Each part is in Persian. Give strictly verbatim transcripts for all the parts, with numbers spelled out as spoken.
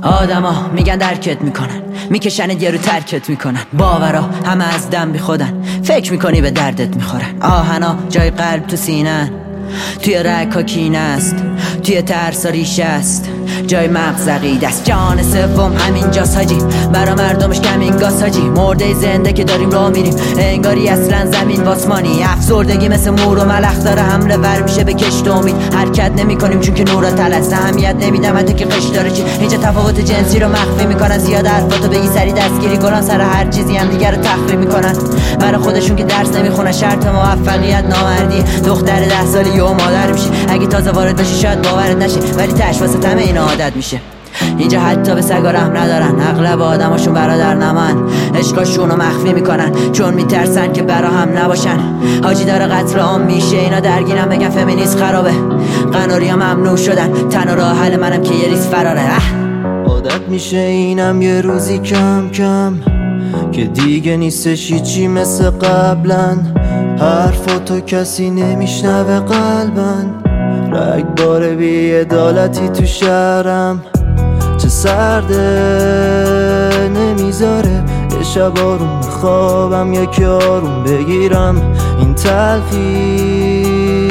آدما میگن درکت میکنن، میکشن یه رو ترکت میکنن. باورا همه از دم بی خودن، فکر میکنی به دردت میخورن. آهنا جای قلب تو سینن، توی رگ‌ها کینه است، توی ترس و ریشه است، جای مغز عقیده است. جان سوم همینجاست حاجی، برا مردمش کمینگاست حاجی. مرده زنده که داریم راه میریم، انگاری اصلا زمین باسمانی. افسردگی مثل مور و ملخ داره حمله ور میشه به کشت امید. حرکت نمی کنیم چون که نورا تلست، اهمیت نمیدم حتی که قش داره چی. اینجا تفاوت جنسی رو مخفی میکنن، زیاد حرفاتو بگی سری دستگیری کنن، سر هر چیزی هم دیگه رو تخریب میکنن. برا خودشون که درس نمیخونن، شرط موفقیت نامردی. دختر ده سالی یهو مادر میشه، اگه تازه وارد بشی شاید باورت نشه، ولی تاش واسه تمه اینا عادت میشه. اینجا حتی به سگا رحم ندارن، اغلب آدماشون برادر نمن. عشقاشون رو مخفی میکنن چون میترسن که برا هم نباشن. حاجی داره قتل عام میشه، اینا درگیرن بگن فمینیست خرابه. قناری ها ممنوع شدن، تنها راه حل منم که یه ریز فراره. عادت میشه اینم یه روزی کم کم که دیگه نیستش هیچی مثل قبلا. حرفاتو کسی نمیشنوه قلبن، رگبار بی‌عدالتی تو شهرم. چه سرده نمیذاره یه شب آروم بخوابم، یکی آروم بگیرم این تلخی.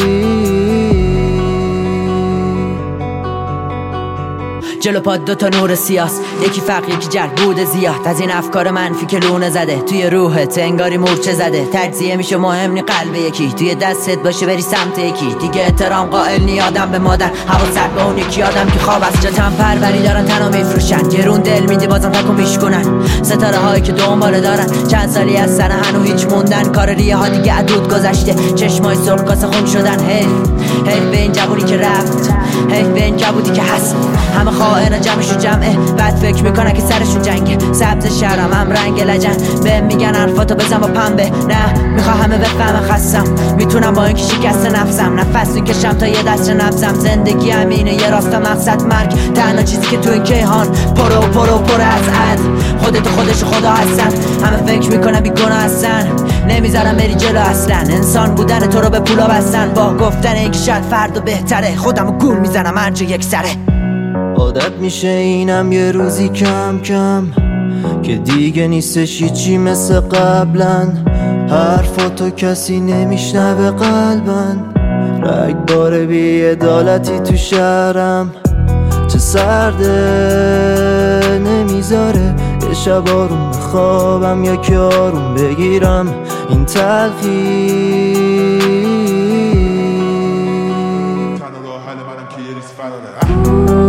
جلو پاد دوتا نور سیاست، یکی فقر یکی جلب بوده زیاد. از این افکار منفی که لونه زده توی روحت، انگاری مورچه زده. تجزیه میشه مهم نی قلب یکی، توی دستت باشه بری سمت یکی دیگه. احترام قائل نی آدم به مادر، حواست به اون یکی آدم که خواب از جاتم پروری دارن تنو میفروشن. گرون دل میدی بازم تکو میشکنن، ستاره هایی که دنباله دارن. چند سالی از سن هنو هیچ موندن، کار ریه ها دیگه عدود گذشته. چشمای سرخ کاسه خون شدن. هی هی به این جوونی که رفت، هی به این کبودی که هست. همه خائن جمعشون جمعه، بعد فکر میکنن که سرشون جنگه. سبز شهرم هم رنگ لجن، به میگن حرفاتو بزن با پنبه. نه میخوا همه بفهم خستم، میتونم با این که شکست نفسم. نفس میکشم تا یه دست نفسم. زندگی همینه یه راستا مقصد مرگ، تنها چیزی که تو این کیهان پرو پرو پر از عد. خودت و خودش و خدا هستن، همه فکر میکنن بیگناه هستن. نمیذارم بری جلو اصلا، انسان بودن تو رو به پولا بستن. با گفتن اینکه شاید فردا بهتره، خودمو گول میزنم هر جا یک سره. عادت میشه اینم یه روزی کم کم که دیگه نیستش هیچی مثل قبلا. حرفاتو کسی نمیشنوه قلبن، رگبار بی‌عدالتی تو شهرم. چه سرده نمیذاره یه شب آروم بخوابم، یکی آروم بگیرم این تلخی. تنها راه حل منم که یه ریز فراره.